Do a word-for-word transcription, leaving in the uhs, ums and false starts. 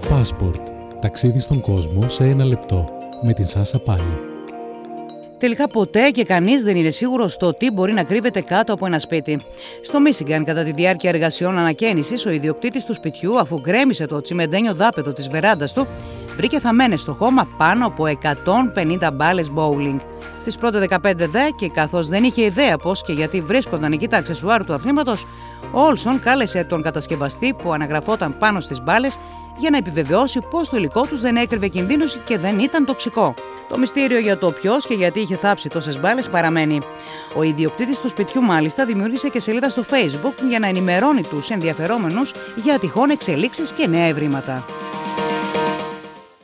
Passport. Ταξίδι στον κόσμο σε ένα λεπτό. Με την Σάσα Πάλι. Τελικά ποτέ και κανείς δεν είναι σίγουρος στο τι μπορεί να κρύβεται κάτω από ένα σπίτι. Στο Μίσιγκαν, κατά τη διάρκεια εργασιών ανακαίνησης, ο ιδιοκτήτης του σπιτιού, αφού γκρέμισε το τσιμεντένιο δάπεδο της βεράντας του, βρήκε θαμμένες στο χώμα πάνω από εκατόν πενήντα μπάλες bowling. Στις πρώτες δεκαπέντε δε, και καθώς δεν είχε ιδέα πώς και γιατί βρίσκονταν εκεί τα αξεσουάρ του αθλήματος, ο Όλσον κάλεσε τον κατασκευαστή που αναγραφόταν πάνω στις μπάλες για να επιβεβαιώσει πως το υλικό τους δεν έκρυβε κινδύνους και δεν ήταν τοξικό. Το μυστήριο για το ποιος και γιατί είχε θάψει τόσες μπάλες παραμένει. Ο ιδιοκτήτης του σπιτιού, μάλιστα, δημιούργησε και σελίδα στο Facebook για να ενημερώνει τους ενδιαφερόμενους για τυχόν εξελίξεις και νέα ευρήματα.